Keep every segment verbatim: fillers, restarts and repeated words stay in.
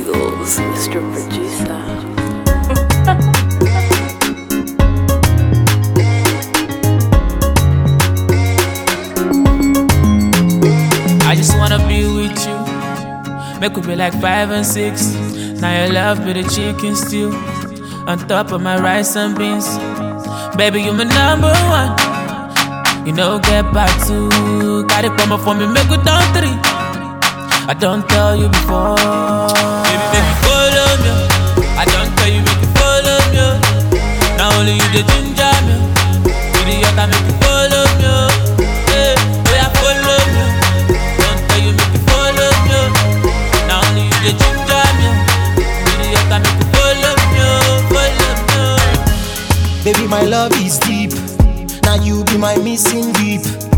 Eagles, Mister Producer. I just wanna be with you. Make we be like five and six. Now your love be the chicken stew on top of my rice and beans. Baby, you my number one. You know get back to. Got it coming for me, make we down three. I don't tell you before. Baby, make me follow me. I don't tell you, make you follow me. Now only you the ginger me. You the other make you follow me. Hey, oh yeah, follow me. Don't tell you, make you follow me. Now only you the ginger me. You the other make you follow me, follow me. Baby, my love is deep. Now you be my missing deep.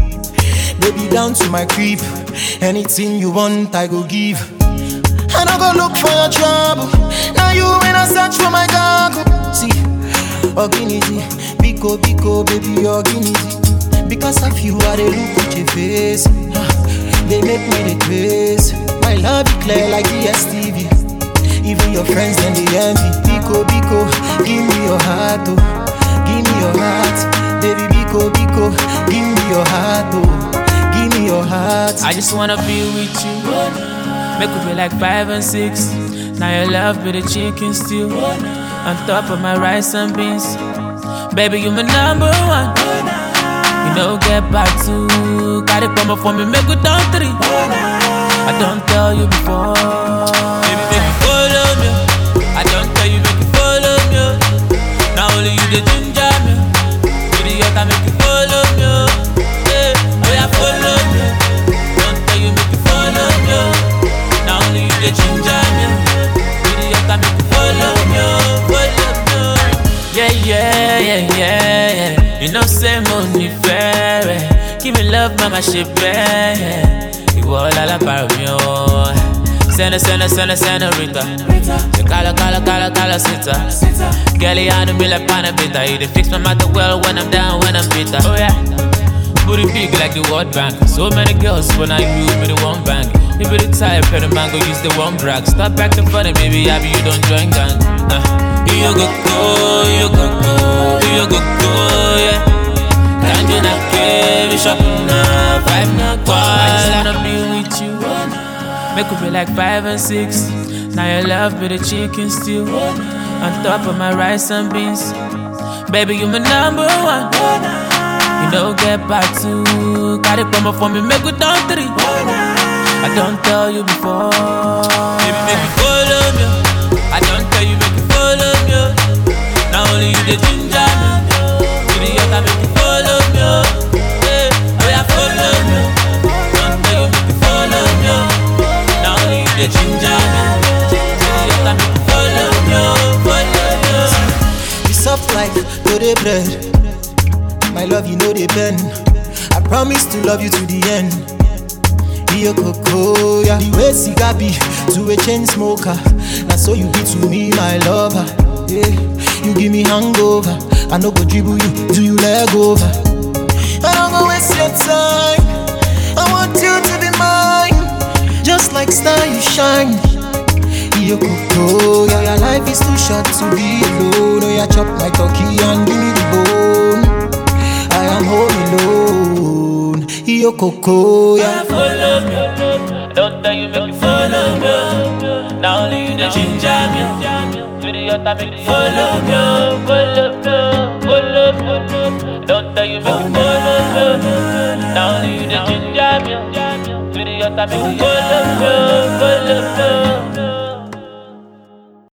Baby, down to my creep. Anything you want, I go give. And I go look for your trouble. Now you when I search for my dog. See, Oginity, Biko, Biko, baby, Oginity. Because of you, I dey look at your face. They make me the grace. My love is clear like D S T V. Even your friends, then they envy. Biko, Biko, give me your heart, oh. Give me your heart. Baby, Biko, Biko, give me your heart, oh. Give me your heart. I just wanna be with you. Make we be like five and six. Now your love be the chicken stew on top of my rice and beans. Baby, you my number one. You know get back to. Got it coming for me, make we down three. I don't tell you before. Baby, make you follow me. I don't tell you, make you follow me. Now only you the ginger me. You the other make you follow me. Oh yeah, follow me. Don't tell you, make you follow me. Now only you the ginger me. You the other make you follow me, follow me. Yeah, yeah, yeah, yeah, yeah. You know say money fair. Give me love, mama, she bad. You all la para mi oh. Sena, sena, sena, senorita. You cala, cala, cala, cala, sita. Girlie, I don't be like panabita. You dey fix my matter well when I'm down, when I'm bitter. Oh yeah. Booty big like the World Bank. So many girls, but now you be the one bang. You be the type, and the man go use the one brag. Stop acting funny, baby, happy you don't join gang. Uh, you go go, you go go, you go go, yeah. Can't you not care, we shop now, five now, I just wanna be with you. Make we be like five and six. Now your love be the chicken stew on top of my rice and beans. Baby, you my number one. You know get back to. Got it coming for me, make we down three. I don't tell you before. Baby, make you follow me. I don't tell you, make you follow me. Now only you the ginger me. You the other make you follow me. Hey, oh yeah, follow me. Don't tell you, make you follow me. Now only you the ginger me. You the other make you follow me, follow me. You soft like to the bread. My love, you know they bend. I promise to love you to the end. Yo coco, yeah. The way cigar be to a chain smoker. Now so you be to me, my lover. Yeah, you give me hangover. I no go dribble you, do you leg over? I don't go waste your time. I want you to be mine. Just like star you shine. Yo coco, yeah. Your life is too short to be alone. Oh yeah, chop my turkey and give me the bone. I am home alone. Yo coco, yeah. Follow me. Don't tell you, make me follow me. Now only you the ginger me. To the other make me follow me, follow me, follow me. Don't tell you, make me follow me. Now only you the ginger me. To the other make me follow me, follow me.